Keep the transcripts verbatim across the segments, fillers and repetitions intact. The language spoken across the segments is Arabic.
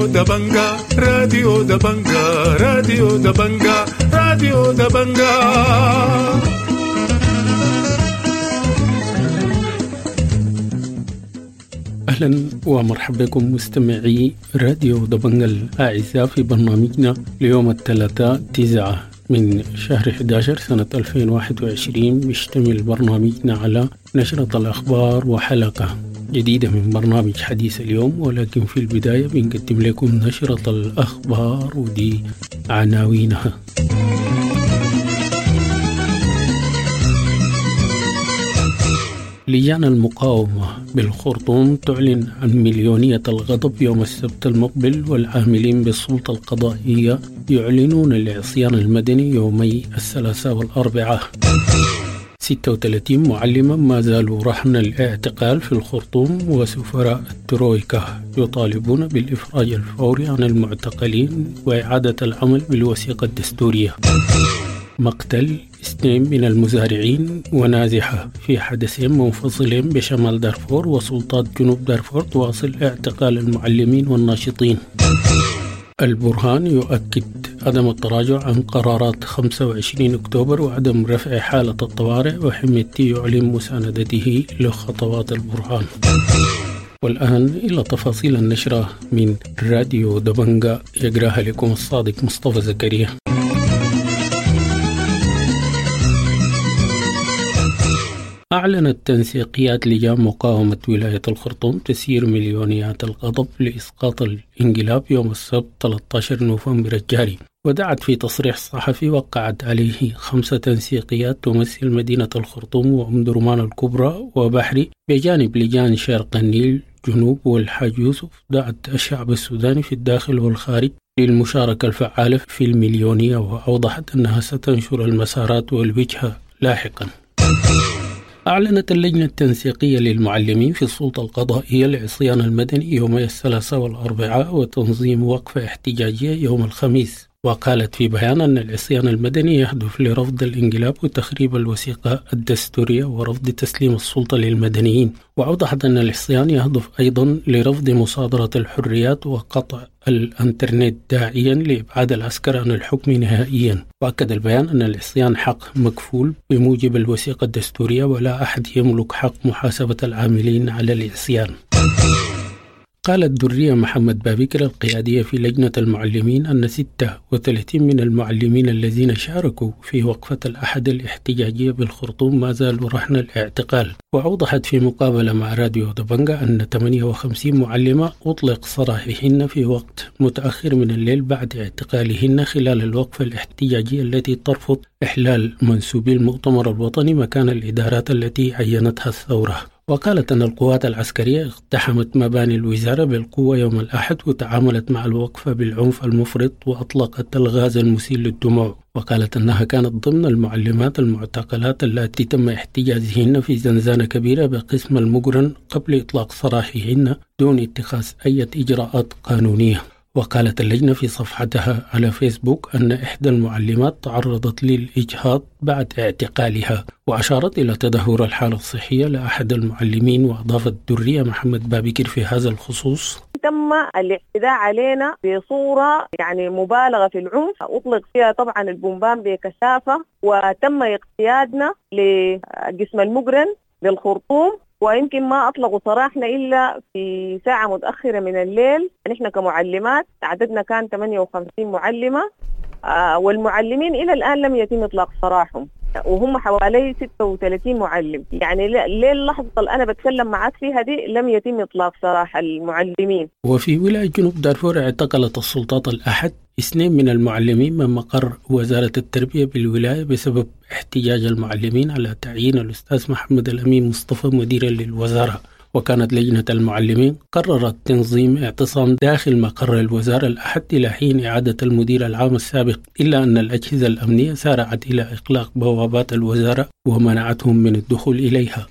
دبنجا راديو دبنجا راديو دبنجا راديو دبنجا. أهلا ومرحبا بكم مستمعي راديو دبنجا الأعزاء في برنامجنا ليوم الثلاثاء تسعة من شهر أحد عشر سنة ألفين وواحد وعشرين. بيشتمل برنامجنا على نشرة الأخبار وحلقة جديدة من برنامج حديث اليوم، ولكن في البداية بنقدم لكم نشرة الأخبار ودي عناوينها. لجان المقاومة بالخرطوم تعلن عن مليونية الغضب يوم السبت المقبل، والعاملين بالسلطة القضائية يعلنون العصيان المدني يومي الثلاثاء والأربعاء. ستة وثلاثين معلما ما زالوا رهن الاعتقال في الخرطوم، وسفراء الترويكا يطالبون بالإفراج الفوري عن المعتقلين وإعادة العمل بالوثيقة الدستورية. مقتل اثنين من المزارعين ونازحة في حدثين منفصلين بشمال دارفور، وسلطات جنوب دارفور تواصل اعتقال المعلمين والناشطين. البرهان يؤكد عدم التراجع عن قرارات خمسة وعشرين أكتوبر وعدم رفع حالة الطوارئ، وحميتي يعلن مساندته لخطوات البرهان. والآن إلى تفاصيل النشرة من راديو دبنجا، يقراها لكم الصادق مصطفى زكريا. أعلنت تنسيقيات لجان مقاومة ولاية الخرطوم تسيير مليونيات الغضب لإسقاط الانقلاب يوم السبت ثلاثة عشر نوفمبر الجاري، ودعت في تصريح صحفي وقعت عليه خمسة تنسيقيات تمثل مدينة الخرطوم وأم درمان الكبرى وبحري، بجانب لجان شرق النيل جنوب والحاج يوسف. دعت الشعب السوداني في الداخل والخارج للمشاركة الفعالة في المليونية، وأوضحت أنها ستنشر المسارات والوجهة لاحقا. أعلنت اللجنة التنسيقية للمعلمين في السلطة القضائية العصيان المدني يومي الثلاثاء والأربعاء وتنظيم وقفة احتجاجية يوم الخميس، وقالت في بيان أن العصيان المدني يهدف لرفض الانقلاب وتخريب الوثيقة الدستورية ورفض تسليم السلطة للمدنيين. وأوضحت أن العصيان يهدف أيضا لرفض مصادرة الحريات وقطع الانترنت داعيا لإبعاد العسكر عن الحكم نهائيا. وأكد البيان أن العصيان حق مكفول بموجب الوثيقة الدستورية، ولا أحد يملك حق محاسبة العاملين على العصيان. قالت درية محمد بابكر القيادية في لجنة المعلمين أن ستة وثلاثين من المعلمين الذين شاركوا في وقفة الأحد الاحتجاجية بالخرطوم ما زالوا رهن الاعتقال. وأوضحت في مقابلة مع راديو دبنجا أن ثمانية وخمسين معلمة أطلق سراحهن في وقت متأخر من الليل بعد اعتقالهن خلال الوقفة الاحتجاجية التي ترفض إحلال منسوبي المؤتمر الوطني مكان الإدارات التي عينتها الثورة. وقالت أن القوات العسكرية اقتحمت مباني الوزارة بالقوة يوم الأحد وتعاملت مع الوقفة بالعنف المفرط وأطلقت الغاز المسيل للدموع. وقالت أنها كانت ضمن المعلمات المعتقلات التي تم احتجازهن في زنزانة كبيرة بقسم المقرن قبل إطلاق سراحهن دون اتخاذ أي إجراءات قانونية. وقالت اللجنة في صفحتها على فيسبوك أن إحدى المعلمات تعرضت للإجهاض بعد اعتقالها، وأشارت إلى تدهور الحالة الصحية لأحد المعلمين. وأضافت درية محمد بابكر في هذا الخصوص: تم الاعتداء علينا بصورة يعني مبالغة في العنف، أطلق فيها طبعا البومبان بكثافة، وتم اقتيادنا لقسم المقرن بالخرطوم، ويمكن ما أطلقوا سراحنا إلا في ساعة متأخرة من الليل. نحن كمعلمات عددنا كان ثمانية وخمسين معلمة، آه والمعلمين إلى الآن لم يتم إطلاق سراحهم، وهم حوالي ستة وثلاثين معلم. يعني ليه اللحظة اللي أنا بتكلم معك فيها دي لم يتم إطلاق سراح المعلمين. وفي ولاية جنوب دارفور اعتقلت السلطات الأحد اثنين من المعلمين من مقر وزارة التربية بالولاية بسبب احتجاج المعلمين على تعيين الأستاذ محمد الأمين مصطفى مديرا للوزارة. وكانت لجنة المعلمين قررت تنظيم اعتصام داخل مقر الوزارة الأحد إلى حين إعادة المدير العام السابق، إلا أن الأجهزة الأمنية سارعت إلى إغلاق بوابات الوزارة ومنعتهم من الدخول إليها.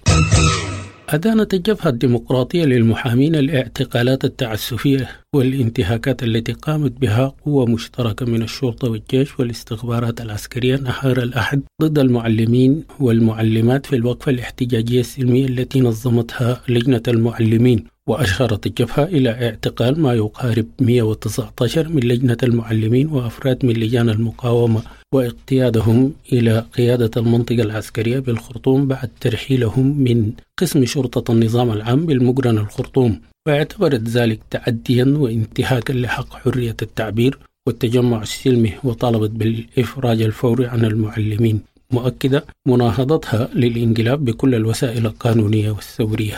أدانت الجبهة الديمقراطية للمحامين الاعتقالات التعسفية والانتهاكات التي قامت بها قوة مشتركة من الشرطة والجيش والاستخبارات العسكرية نهار الأحد ضد المعلمين والمعلمات في الوقفة الاحتجاجية السلمية التي نظمتها لجنة المعلمين. وأشارت الجبهة إلى اعتقال ما يقارب مئة وتسعة عشر من لجنة المعلمين وأفراد من لجان المقاومة واقتيادهم إلى قيادة المنطقة العسكرية بالخرطوم بعد ترحيلهم من قسم شرطة النظام العام بالمقرن الخرطوم، واعتبرت ذلك تعديا وانتهاكا لحق حرية التعبير والتجمع السلمي، وطالبت بالإفراج الفوري عن المعلمين، مؤكدة مناهضتها للانقلاب بكل الوسائل القانونية والثورية.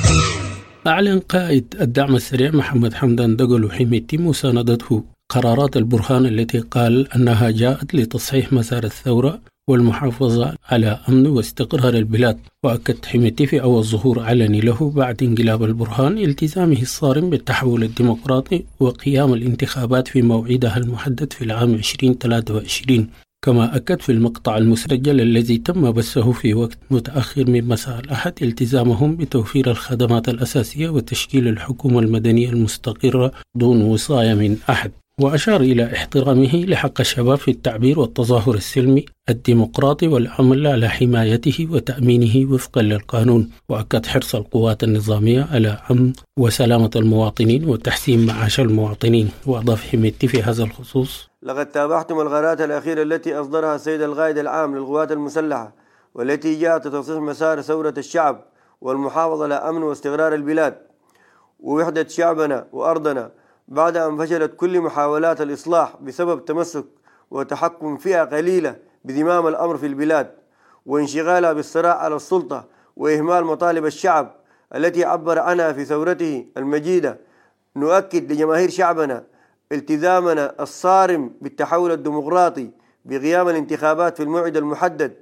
أعلن قائد الدعم السريع محمد حمدان دقلو حميتي مساندته قرارات البرهان التي قال أنها جاءت لتصحيح مسار الثورة والمحافظة على أمن واستقرار البلاد. وأكد حميتي في أول ظهور علني له بعد انقلاب البرهان التزامه الصارم بالتحول الديمقراطي وقيام الانتخابات في موعدها المحدد في العام عشرين ثلاثة وعشرين. كما أكد في المقطع المسجل الذي تم بثه في وقت متأخر من مساء الأحد التزامهم بتوفير الخدمات الأساسية وتشكيل الحكومة المدنية المستقرة دون وصاية من أحد. وأشار إلى احترامه لحق الشباب في التعبير والتظاهر السلمي الديمقراطي والعمل على حمايته وتأمينه وفقا للقانون. وأكد حرص القوات النظامية على أمن وسلامة المواطنين وتحسين معاش المواطنين. وأضاف حميتي في هذا الخصوص: لقد تابعتم القرارات الأخيرة التي أصدرها السيد القائد العام للقوات المسلحة والتي جاءت لتصحيح مسار ثورة الشعب والمحافظة على أمن واستقرار البلاد ووحدة شعبنا وأرضنا بعد أن فشلت كل محاولات الإصلاح بسبب تمسك وتحكم فئة قليلة بزمام الأمر في البلاد وانشغالها بالصراع على السلطة وإهمال مطالب الشعب التي عبر عنها في ثورته المجيدة. نؤكد لجماهير شعبنا التزامنا الصارم بالتحول الديمقراطي بقيام الانتخابات في الموعد المحدد.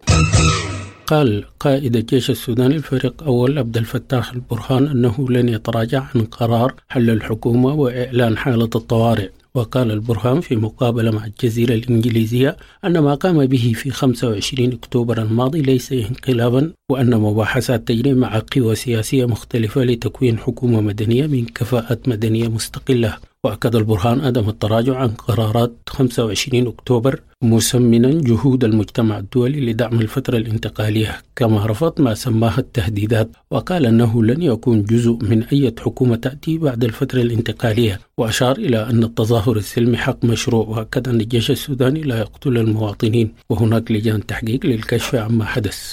قال قائد الجيش السوداني الفريق أول عبد الفتاح البرهان أنه لن يتراجع عن قرار حل الحكومة وإعلان حالة الطوارئ. وقال البرهان في مقابلة مع الجزيرة الإنجليزية أن ما قام به في خمسة وعشرين أكتوبر الماضي ليس انقلابا، وأن مباحثات تجري مع قوى سياسية مختلفة لتكوين حكومة مدنية من كفاءات مدنية مستقلة. وأكد البرهان عدم التراجع عن قرارات خمسة وعشرين أكتوبر مسمنا جهود المجتمع الدولي لدعم الفترة الانتقالية، كما رفض ما سماها التهديدات. وقال أنه لن يكون جزء من أي حكومة تأتي بعد الفترة الانتقالية. وأشار إلى أن التظاهر السلمي حق مشروع. وأكد أن الجيش السوداني لا يقتل المواطنين وهناك لجان تحقيق للكشف عما حدث.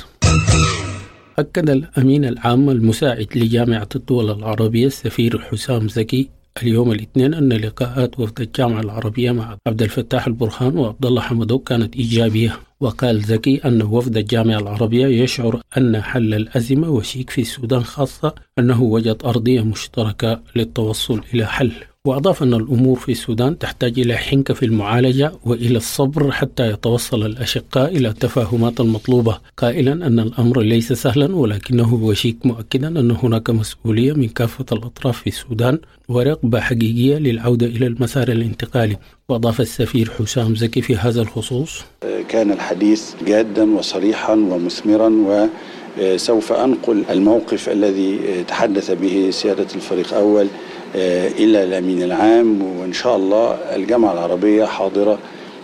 أكد الأمين العام المساعد لجامعة الدول العربية السفير حسام زكي اليوم الاثنين أن لقاءات وفد الجامعة العربية مع عبد الفتاح البرهان وعبد الله حمدوك كانت إيجابية. وقال زكي أن وفد الجامعة العربية يشعر أن حل الأزمة وشيك في السودان، خاصة أنه وجد أرضية مشتركة للتوصل إلى حل. وأضاف أن الأمور في السودان تحتاج إلى حنكة في المعالجة وإلى الصبر حتى يتوصل الأشقاء إلى التفاهمات المطلوبة، قائلا أن الأمر ليس سهلا ولكنه وشيك، مؤكدا أن هناك مسؤولية من كافة الأطراف في السودان ورغبة حقيقية للعودة إلى المسار الانتقالي. وأضاف السفير حسام زكي في هذا الخصوص: كان الحديث جادا وصريحا ومثمرا، وسوف أنقل الموقف الذي تحدث به سيادة الفريق أول إلى الأمين العام، وإن شاء الله الجامعة العربية حاضرة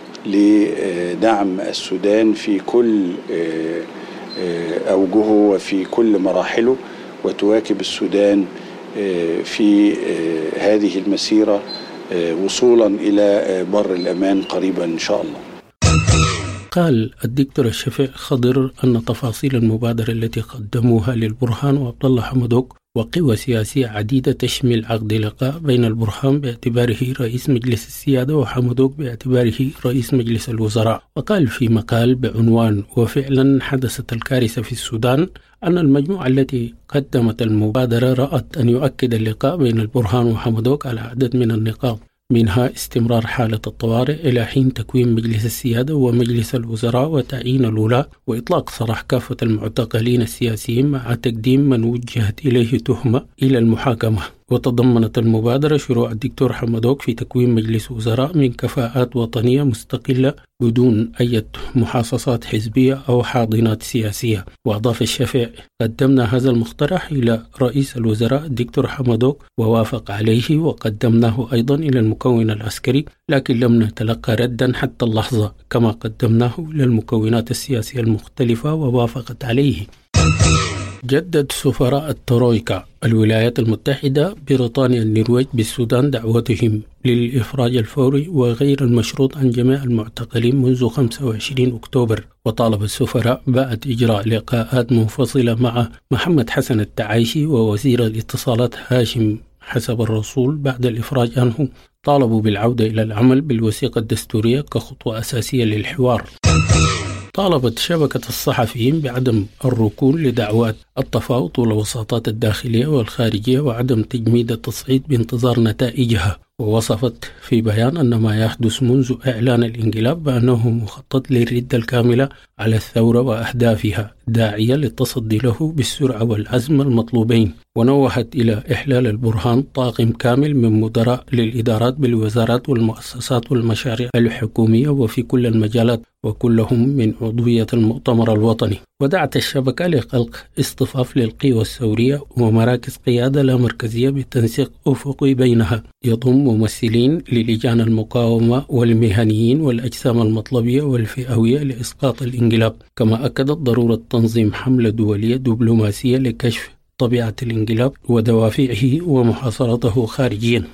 لدعم السودان في كل أوجهه وفي كل مراحله، وتواكب السودان في هذه المسيرة وصولا إلى بر الأمان قريبا إن شاء الله. قال الدكتور الشفيع خضر أن تفاصيل المبادرة التي قدموها للبرهان وعبد الله حمدوك وقوى سياسية عديدة تشمل عقد لقاء بين البرهان باعتباره رئيس مجلس السيادة وحمدوك باعتباره رئيس مجلس الوزراء. وقال في مقال بعنوان وفعلا حدثت الكارثة في السودان أن المجموعة التي قدمت المبادرة رأت أن يؤكد اللقاء بين البرهان وحمدوك على عدد من النقاط، منها استمرار حالة الطوارئ إلى حين تكوين مجلس السيادة ومجلس الوزراء وتعيين الولاة وإطلاق سراح كافة المعتقلين السياسيين مع تقديم من وجهت إليه تهمة إلى المحاكمة. وتضمنت المبادرة شروع الدكتور حمدوك في تكوين مجلس وزراء من كفاءات وطنية مستقلة بدون أي محاصصات حزبية أو حاضنات سياسية. وأضاف الشفيع: قدمنا هذا المقترح إلى رئيس الوزراء الدكتور حمدوك ووافق عليه، وقدمناه أيضا إلى المكون العسكري لكن لم نتلقى ردا حتى اللحظة، كما قدمناه إلى المكونات السياسية المختلفة ووافقت عليه. جدد سفراء الترويكا الولايات المتحدة بريطانيا النرويج بالسودان دعوتهم للإفراج الفوري وغير المشروط عن جميع المعتقلين منذ خمسة وعشرين أكتوبر. وطالب السفراء بعد إجراء لقاءات منفصلة مع محمد حسن التعايشي ووزير الاتصالات هاشم حسب الرسول بعد الإفراج عنه، طالبوا بالعودة إلى العمل بالوثيقة الدستورية كخطوة أساسية للحوار. طالبت شبكة الصحفيين بعدم الركون لدعوات التفاوض والوساطات الداخلية والخارجية وعدم تجميد التصعيد بانتظار نتائجها، ووصفت في بيان أن ما يحدث منذ إعلان الانقلاب بأنه مخطط للردة الكاملة على الثورة وأهدافها، داعية للتصدي له بالسرعة والعزم المطلوبين. ونوهت إلى إحلال البرهان طاقم كامل من مدراء للإدارات بالوزارات والمؤسسات والمشاريع الحكومية وفي كل المجالات وكلهم من عضوية المؤتمر الوطني. ودعت الشبكة لخلق اصطفاف للقوى الثورية ومراكز قيادة لا مركزية بتنسيق أفقي بينها يضم ممثلين للجان المقاومة والمهنيين والأجسام المطلبية والفئوية لإسقاط الانقلاب. كما أكدت ضرورة تنظيم حملة دولية دبلوماسية لكشف طبيعة الانقلاب ودوافعه ومحاصرته خارجيا.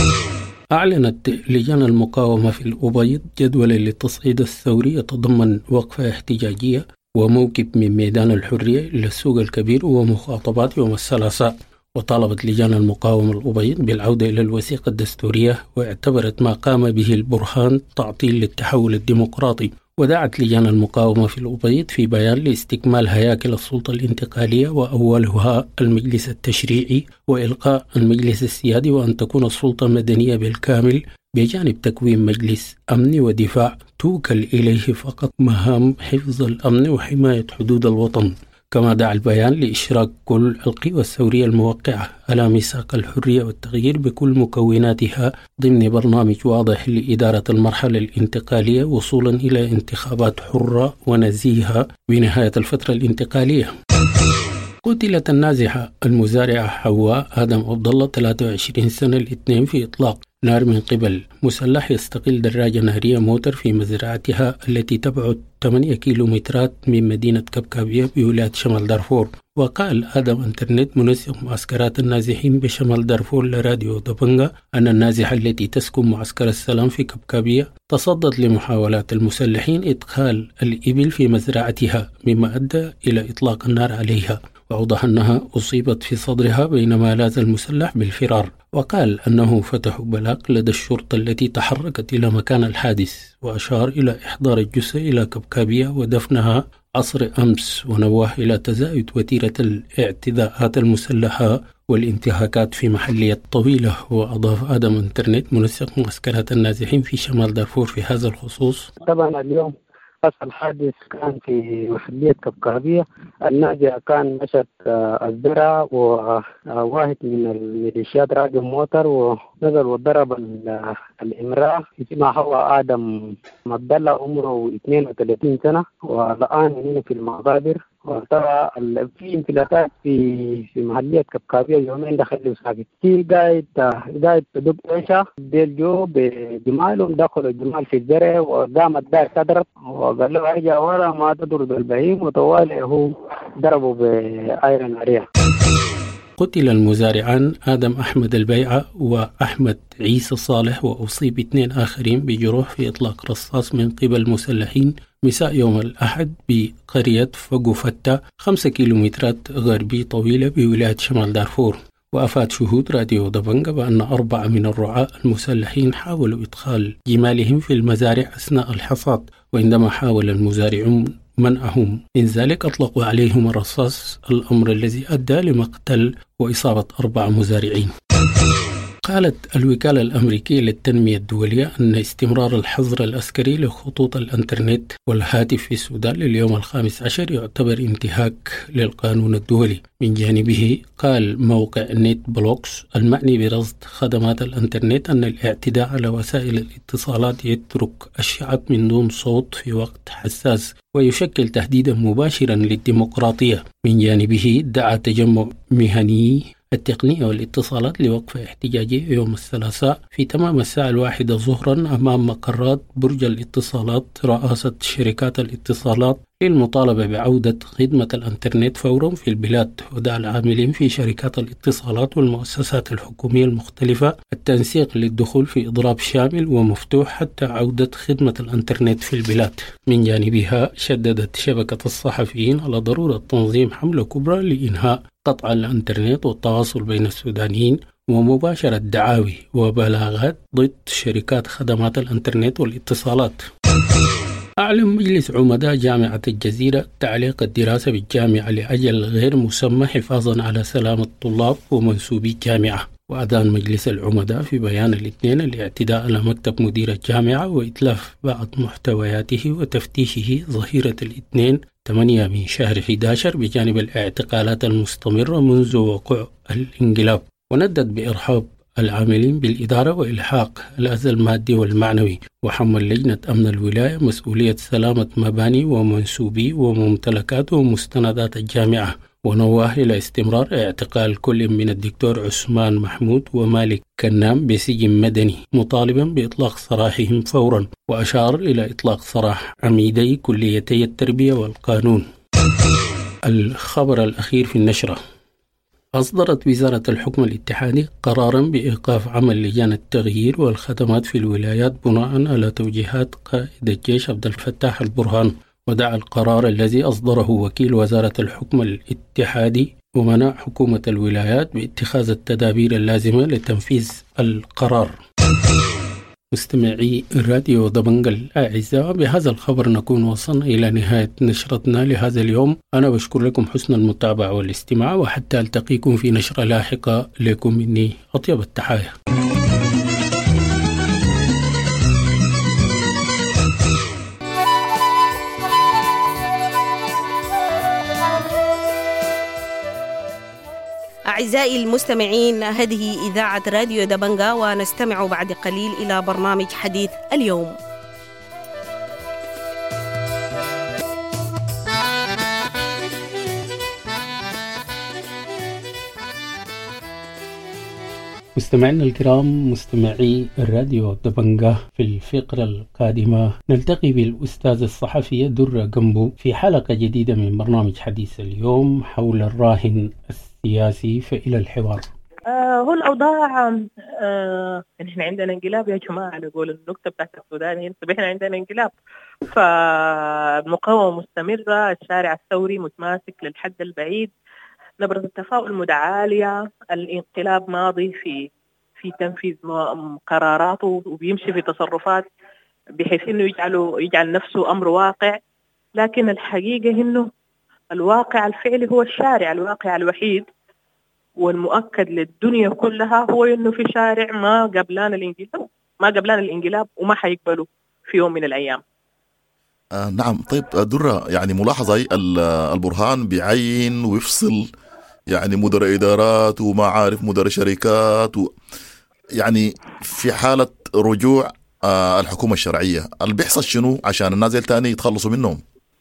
أعلنت لجان المقاومة في الأبيض جدولا للتصعيد الثوري يتضمن وقفة احتجاجية وموكب من ميدان الحرية إلى السوق الكبير ومخاطبات يوم الثلاثاء. وطالبت لجان المقاومة الأبيض بالعودة إلى الوثيقة الدستورية، واعتبرت ما قام به البرهان تعطيل للتحول الديمقراطي. ودعت لجان المقاومة في الأبيض في بيان لاستكمال هياكل السلطة الانتقالية وأولها المجلس التشريعي وإلغاء المجلس السيادي، وأن تكون السلطة مدنية بالكامل بجانب تكوين مجلس أمن ودفاع توكل إليه فقط مهام حفظ الأمن وحماية حدود الوطن. كما دعا البيان لإشراك كل القوى الثورية الموقعة على ميثاق الحرية والتغيير بكل مكوناتها ضمن برنامج واضح لإدارة المرحلة الانتقالية وصولا إلى انتخابات حرة ونزيهة بنهاية الفترة الانتقالية. قتلت النازحة المزارعة حواء آدم عبد الله ثلاثة وعشرين سنة الاثنين في إطلاق نار من قبل مسلح يستقل دراجة نارية موتر في مزرعتها التي تبعد ثمانية كيلومترات من مدينة كبكابية بولاية شمال دارفور. وقال آدم انترنت منسق معسكرات النازحين بشمال دارفور لراديو دبنجا أن النازحة التي تسكن معسكر السلام في كبكابية تصدت لمحاولات المسلحين إدخال الإبل في مزرعتها مما أدى إلى إطلاق النار عليها، وأوضح أنها أصيبت في صدرها بينما لاز المسلح بالفرار. وقال أنه فتحوا بلاغ لدى الشرطة التي تحركت إلى مكان الحادث، وأشار إلى إحضار الجثة إلى كبكابية ودفنها عصر أمس، ونوه إلى تزايد وتيرة الاعتداءات المسلحة والانتهاكات في محلية طويلة. وأضاف آدم انترنت منسق معسكرات النازحين في شمال دارفور في هذا الخصوص: طبعا اليوم حصل حادث كان في محلية كبكابية، النازحة كان مشت الزرع وواحد من الميليشيات راجل موتر ونزل وضرب الامرأة اسمها حواء آدم عبد الله عمره اثنين وثلاثين سنة، والآن هنا في المقابر. وترى في انفلاتات في في محلية كبكابية يومين دخلوا ساكت في قاعد قاعد تدق عيشة بيلجو بجمالهم، دخلوا الجمال في الزرع وقامت دار تضرب وقال له ارجع ورا ما تضرب البهيم، وطوالي هو ضربوا بآيرن نارية. قتل المزارعان آدم أحمد البيعة وأحمد عيسى صالح، وأصيب اثنين آخرين بجروح في إطلاق رصاص من قبل مسلحين مساء يوم الأحد بقرية فقوفتة خمسة كيلومترات غربي طويلة بولاية شمال دارفور. وأفاد شهود راديو دبنجا بأن أربعة من الرعاة المسلحين حاولوا إدخال جمالهم في المزارع أثناء الحصاد، وعندما حاول المزارعون منعهم من ذلك أطلقوا عليهم الرصاص، الأمر الذي أدى لمقتل وإصابة أربع مزارعين. قالت الوكالة الأمريكية للتنمية الدولية أن استمرار الحظر العسكري لخطوط الإنترنت والهاتف في السودان لليوم الخامس عشر يعتبر انتهاك للقانون الدولي. من جانبه قال موقع نت بلوكس المعني برصد خدمات الإنترنت أن الاعتداء على وسائل الاتصالات يترك الشعب من دون صوت في وقت حساس ويشكل تهديدا مباشرا للديمقراطية. من جانبه دعا تجمع مهني التقنية والاتصالات لوقفة احتجاجية يوم الثلاثاء في تمام الساعة الواحدة ظهرا أمام مقرات برج الاتصالات رئاسة شركات الاتصالات للمطالبة بعودة خدمة الإنترنت فورا في البلاد، ودعا العاملين في شركات الاتصالات والمؤسسات الحكومية المختلفة التنسيق للدخول في إضراب شامل ومفتوح حتى عودة خدمة الإنترنت في البلاد. من جانبها شددت شبكة الصحفيين على ضرورة تنظيم حملة كبرى لإنهاء قطع الإنترنت والتواصل بين السودانيين ومباشرة دعاوي وبلاغات ضد شركات خدمات الإنترنت والاتصالات. أعلن مجلس عمداء جامعة الجزيرة تعليق الدراسة بالجامعة لأجل غير مسمى حفاظا على سلامة الطلاب ومنسوبي الجامعة. وأدان مجلس العمداء في بيان الاثنين الاعتداء على مكتب مدير الجامعة وإتلاف بعض محتوياته وتفتيشه ظهيرة الاثنين ثمانية من شهر أحد عشر بجانب الاعتقالات المستمرة منذ وقوع الانقلاب. وندد بإرحاب العاملين بالإدارة وإلحاق الأذى المادي والمعنوي، وحمل لجنة أمن الولاية مسؤولية سلامة مباني ومنسوبي وممتلكات ومستندات الجامعة. ونواه إلى استمرار اعتقال كل من الدكتور عثمان محمود ومالك كنام بسجن مدني، مطالبا بإطلاق سراحهم فورا. وأشار إلى إطلاق سراح عميدي كليتي التربية والقانون. الخبر الأخير في النشرة: أصدرت وزارة الحكم الاتحادي قراراً بإيقاف عمل لجان التغيير والخدمات في الولايات بناءً على توجيهات قائد الجيش عبد الفتاح البرهان. ودعا القرار الذي أصدره وكيل وزارة الحكم الاتحادي ومنع حكومة الولايات باتخاذ التدابير اللازمة لتنفيذ القرار. مستمعي الراديو دبنج الأعزاء، بهذا الخبر نكون وصلنا إلى نهاية نشرتنا لهذا اليوم. أنا بشكر لكم حسن المتابعة والاستماع، وحتى ألتقيكم في نشرة لاحقة لكم مني أطيب التحايا. أعزائي المستمعين، هذه إذاعة راديو دبنجا، ونستمع بعد قليل إلى برنامج حديث اليوم. مستمعينا الكرام، مستمعي الراديو دبنجا، في الفقرة القادمة نلتقي بالأستاذ الصحفي درة جنبو في حلقة جديدة من برنامج حديث اليوم حول الراهن السياسي. فإلى الحوار. آه هو الأوضاع آه إحنا عندنا انقلاب يا جماعة، نقول النكتة بتاعت السودان إحنا عندنا انقلاب، فالمقاومة مستمرة، الشارع الثوري متماسك للحد البعيد، نبرة التفاؤل متعالية، الانقلاب ماضي في في تنفيذ قراراته وبيمشي في تصرفات بحيث إنه يجعله يجعل نفسه أمر واقع. لكن الحقيقة إنه الواقع الفعلي هو الشارع، الواقع الوحيد والمؤكد للدنيا كلها هو إنه في شارع ما قبلان الانقلاب ما قبلان الانقلاب وما حيقبلوا في يوم من الأيام. آه نعم. طيب درة، يعني ملاحظة البرهان بيعين ويفصل يعني مدير إدارات وما عارف مدير شركات و... يعني في حالة رجوع آه الحكومة الشرعية اللي بيحصل شنو عشان الناس التاني يتخلصوا منهم؟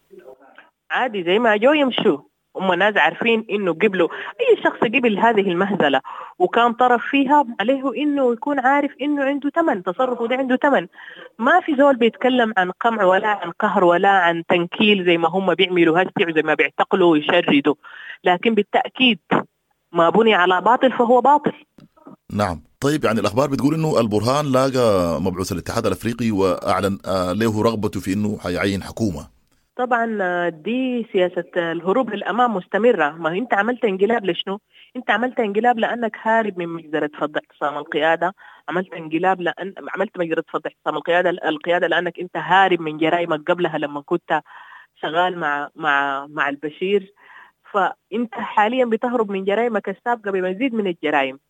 عادي زي ما جو يمشوا، هم ناس عارفين إنه قبلوا أي شخص قبل هذه المهزلة وكان طرف فيها عليه إنه يكون عارف إنه عنده ثمن، تصرفه ده عنده ثمن. ما في زول بيتكلم عن قمع ولا عن قهر ولا عن تنكيل زي ما هم بيعملوا هسي وزي ما بيعتقلوا ويشردوا، لكن بالتأكيد ما بني على باطل فهو باطل. نعم. طيب يعني الأخبار بتقول إنه البرهان لاقى مبعوث الاتحاد الأفريقي وأعلن له رغبته في إنه حيعين حكومة. طبعا دي سياسة الهروب للأمام مستمرة. ما أنت عملت انقلاب لشنو؟ أنت عملت انقلاب لأنك هارب من مجزرة فض اعتصام القيادة، عملت انقلاب لأن عملت مجزرة فض اعتصام القيادة القيادة لأنك أنت هارب من جرائمك قبلها لما كنت شغال مع مع مع البشير. فأنت حاليا بتهرب من جرائمك السابقة بمزيد من الجرائم،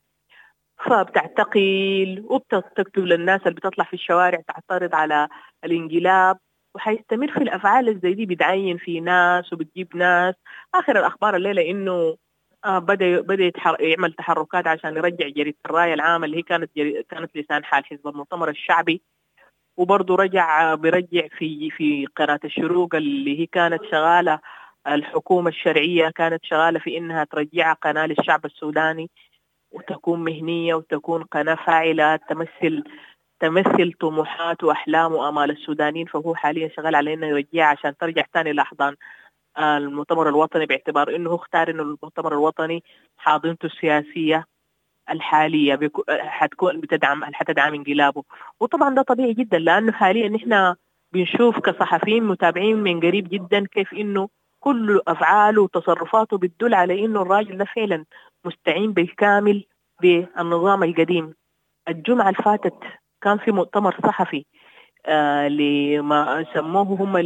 فبتعتقل وبتقتل الناس اللي بتطلع في الشوارع تعترض على الانقلاب، وحيستمر في الأفعال الزي دي، بتعين في ناس وبتجيب ناس. آخر الأخبار الليلة إنه آه بدأ بدأ يعمل تحركات عشان يرجع جريدة الراية العامة اللي هي كانت كانت لسان حال حزب المؤتمر الشعبي، وبرضه رجع برجع في في قناة الشروق اللي هي كانت شغالة الحكومة الشرعية كانت شغالة في إنها ترجع قناة للشعب السوداني وتكون مهنية وتكون قناة فاعلة تمثل تمثل طموحات وأحلام وأمال السودانيين، فهو حاليا شغال على إنه يرجعها عشان ترجع تاني لأحضان المؤتمر الوطني، باعتبار إنه اختار إنه المؤتمر الوطني حاضنته السياسية الحالية حتكون بتدعم حتدعم انقلابه. وطبعا ده طبيعي جدا، لأنه حاليا نحن بنشوف كصحفيين متابعين من قريب جدا كيف إنه كل أفعاله وتصرفاته بتدل على إنه الراجل ده فعلا مستعين بالكامل بالنظام القديم. الجمعة الفاتت كان في مؤتمر صحفي آه لما سموه هم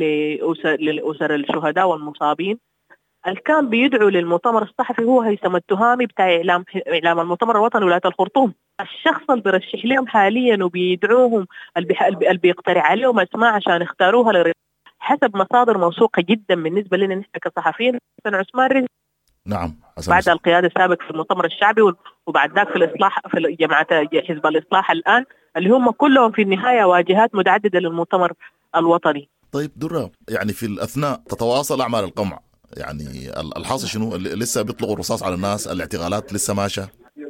لأسر الشهداء والمصابين، كان بيدعو للمؤتمر الصحفي هو هيثم التهامي بتاع إعلام إعلام المؤتمر الوطني ولاية الخرطوم، الشخص اللي بيرشح لهم حاليا وبيدعوهم اللي بيقترح عليهم أسماء عشان يختاروها لرئاسة حسب مصادر موثوقة جدا بالنسبة لنا نحن كصحفيين. حسن عثمان رزق نعم بعد القيادة السابق في المؤتمر الشعبي، وبعد ذاك في الإصلاح في جماعة حزب الإصلاح الآن، اللي هم كلهم في النهاية واجهات متعددة للمؤتمر الوطني. طيب درة، يعني في الأثناء تتواصل أعمال القمع، يعني الحاصل شنو؟ لسه بيطلقوا الرصاص على الناس؟ الاعتقالات لسه ماشية؟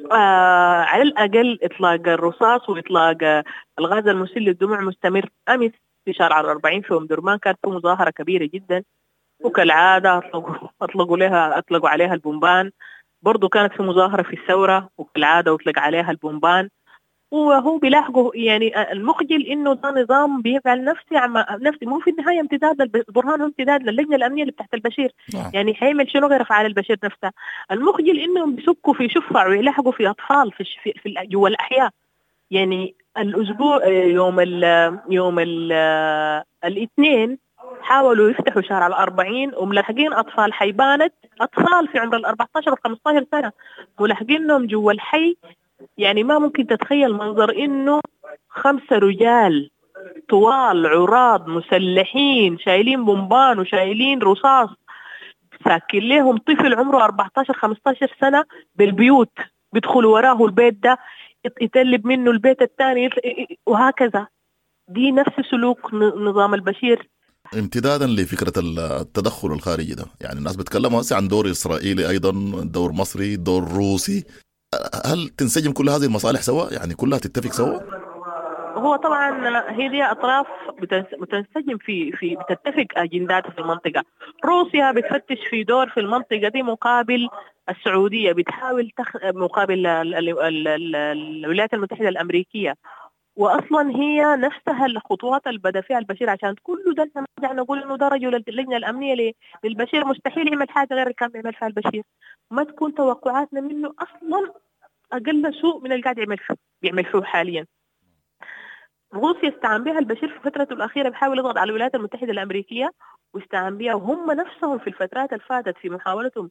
آه على الأقل إطلاق الرصاص وإطلاق الغاز المسيل للدموع مستمر. أمس في شارع الأربعين في أم درمان كانت في مظاهرة كبيرة جدا، وكالعادة أطلقوا, أطلقوا, لها أطلقوا عليها البومبان. برضو كانت في مظاهرة في الثورة وكالعادة أطلق عليها البومبان. وهو بيلاحقه يعني المخجل إنه ده نظام بيفعل نفسي عم نفسي مو في النهاية امتداد البرهان، هو امتداد للجنة الأمنية اللي تحت البشير. نعم. يعني حيعمل شنو غير أفعال البشير نفسها. المخجل إنهم بيسكوا في شفع ويلاحقوا في أطفال في في, في جوا الأحياء. يعني الأسبوع يوم ال يوم ال الاثنين حاولوا يفتحوا شارع الأربعين وملاحقين أطفال حيبانت، أطفال في عمر الأربعة عشر وخمسة عشر سنة ملاحقينهم جوا الحي. يعني ما ممكن تتخيل منظر إنه خمسة رجال طوال عراض مسلحين شايلين بومبان وشايلين رصاص ساكن لهم طفل عمره أربعة عشر خمسة عشر سنة بالبيوت، بيدخلوا وراه البيت ده يتقلب منه البيت الثاني وهكذا. دي نفس سلوك نظام البشير. امتدادا لفكرة التدخل الخارجي ده، يعني الناس بتكلموا هسه عن دور إسرائيلي أيضا، دور مصري، دور روسي. هل تنسجم كل هذه المصالح سوا؟ يعني كلها تتفق سوا؟ هو طبعا هي دي أطراف بتنسجم في في بتتفق أجندات في المنطقة. روسيا بتفتش في دور في المنطقة دي مقابل السعودية، بتحاول تخ... مقابل ال... ال... ال... ال... الولايات المتحدة الأمريكية. واصلا هي نفسها الخطوات اللي بدا فيها البشير عشان كله ده نرجع نقول انه ده رجل اللجنه الامنيه للبشير مستحيل يعمل حاجه غير اللي كان بيعمل فيها البشير. ما تكون توقعاتنا منه اصلا اقل سوء من اللي قاعد يعمل فيه بيعمل فيه حاليا. روسيا استعان بها البشير في فترته الاخيره بحاول يضغط على الولايات المتحده الامريكيه، واستعان بها وهم نفسهم في الفترات اللي فاتت في محاولتهم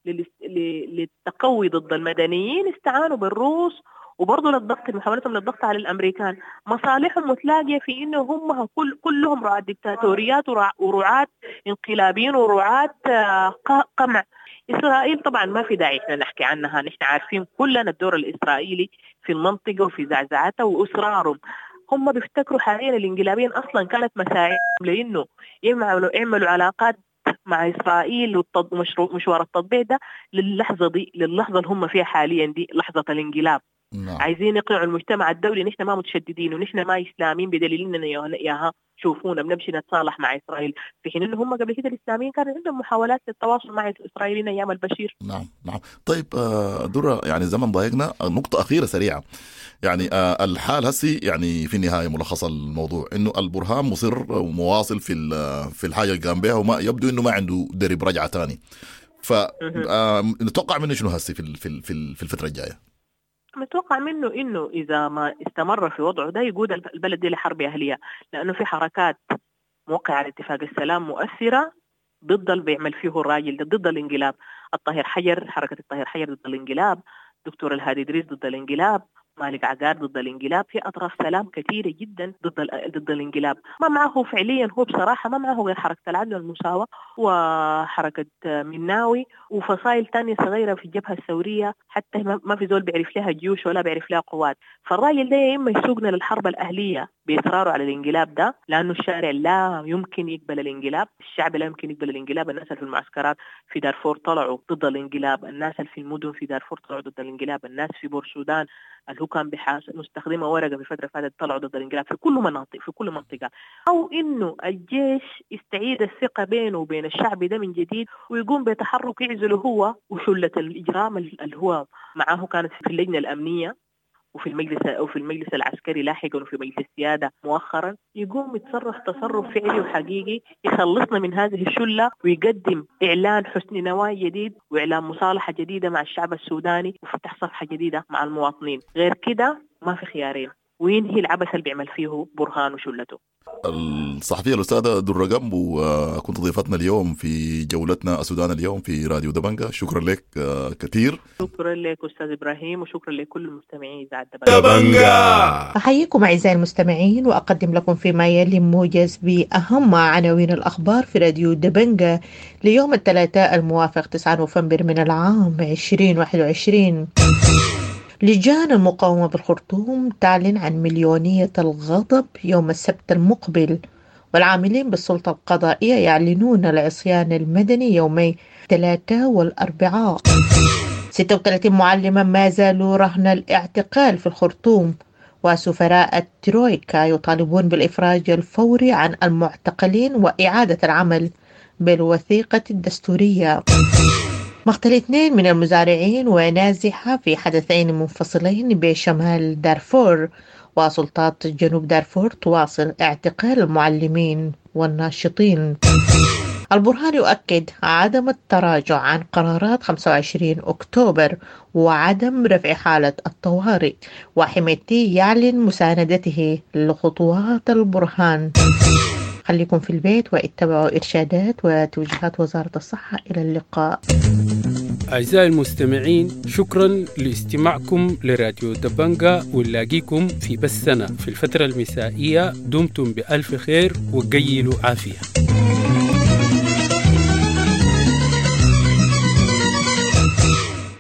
للتقوي ضد المدنيين استعانوا بالروس، وبرضه للضغط محاولتهم للضغط على الامريكان. مصالحهم متلاقيه في انه هم كل كلهم رعاة ديكتاتوريات ورعاة انقلابيين ورعاة قمع. اسرائيل طبعا ما في داعي احنا نحكي عنها، نحن عارفين كلنا الدور الاسرائيلي في المنطقه وفي زعزعتها واصرارهم. هم بيفتكروا حاليا الانقلابيين اصلا كانت مساعيهم لانه يعملوا يعملوا علاقات مع إسرائيل ومشوار التطبيع ده للحظة دي للحظة اللي هم فيها حاليا دي لحظة الانقلاب. نعم. عايزين يقنعوا المجتمع الدولي نحن ما متشددين ونحن ما إسلاميين بدليل إننا ياها شوفونا بنمشي نتصالح مع إسرائيل، في حين إنه هم قبل كده الإسلاميين كان عندهم محاولات للتواصل مع الإسرائيليين أيام البشير. نعم نعم. طيب درة، يعني زمن ضايقنا، نقطة أخيرة سريعة. يعني الحال هسي يعني في النهاية ملخص الموضوع إنه البرهان مصر ومواصل في في الحاجة اللي قام بها، وما يبدو إنه ما عنده درب رجعة تاني. فنتوقع منه شنو هسي في في في الفترة الجاية؟ متوقع منه إنه إذا ما استمر في وضعه ده يقود البلد دي لحرب أهلية، لأنه في حركات موقعة على اتفاق السلام مؤثرة ضد اللي بيعمل فيه الراجل ده، ضد الانقلاب. الطاهر حجر، حركة الطاهر حجر ضد الانقلاب، دكتور الهادي إدريس ضد الانقلاب، مالك عقار ضد الانقلاب. في أطراف سلام كثيرة جدا ضد ضد الانقلاب. ما معه فعليا هو بصراحة ما معه غير حركة العدل والمساواة وحركة مناوي وفصائل تانية صغيرة في الجبهة الثورية، حتى ما في زول بيعرف لها جيوش ولا بيعرف لها قوات. فالراجل ده يا إما يسوقنا للحرب الأهلية بإصراره على الانقلاب ده، لأنه الشارع لا يمكن يقبل الانقلاب، الشعب لا يمكن يقبل الانقلاب. الناس اللي في المعسكرات في دارفور طلعوا ضد الانقلاب، الناس اللي في المدن في دارفور طلعوا ضد الانقلاب، الناس في بورسودان اللي هو كان بحاس مستخدمة ورقة في فترة فاتت طلعوا ضد الانقلاب في كل مناطق في كل منطقة. أو إنه الجيش يستعيد الثقة بينه وبين الشعب ده من جديد ويقوم بتحرك يعزله هو وشلة الإجرام اللي هو معه كانت في اللجنة الأمنية وفي المجلس أو في المجلس العسكري لاحقا وفي مجلس السيادة مؤخرا، يقوم يتصرف تصرف فعلي وحقيقي يخلصنا من هذه الشلة ويقدم إعلان حسن نوايا جديد وإعلان مصالحة جديدة مع الشعب السوداني وفتح صفحة جديدة مع المواطنين. غير كده ما في خيارين، وينهي العبث اللي بيعمل فيه برهان وشلته. الصحفية الأستاذة درة جنبو كنت ضيفتنا اليوم في جولتنا السودان اليوم في راديو دبنجة. شكرا لك كثير. شكرا لك أستاذ إبراهيم وشكرا لكل المستمعين إذاعة دبنجة. أحييكم أعزائي المستمعين وأقدم لكم فيما يلي موجز بأهم عناوين الأخبار في راديو دبنجة ليوم الثلاثاء الموافق تسعة نوفمبر من العام عشرين واحد وعشرين. لجان المقاومة بالخرطوم تعلن عن مليونية الغضب يوم السبت المقبل، والعاملين بالسلطة القضائية يعلنون العصيان المدني يومي الثلاثاء والأربعاء. ستة وثلاثين معلما ما زالوا رهن الاعتقال في الخرطوم، وسفراء الترويكا يطالبون بالإفراج الفوري عن المعتقلين وإعادة العمل بالوثيقة الدستورية. مقتل اثنين من المزارعين ونازحة في حدثين منفصلين بشمال دارفور، وسلطات جنوب دارفور تواصل اعتقال المعلمين والناشطين. البرهان يؤكد عدم التراجع عن قرارات خمسة وعشرين أكتوبر وعدم رفع حالة الطوارئ، وحميتي يعلن مساندته لخطوات البرهان. خليكم في البيت واتبعوا إرشادات وتوجيهات وزارة الصحة. إلى اللقاء. أعزائي المستمعين، شكرا لاستماعكم لراديو دبنجة، ونلاقيكم في بثنا في الفترة المسائية. دمتم بألف خير وقيلوا عافية.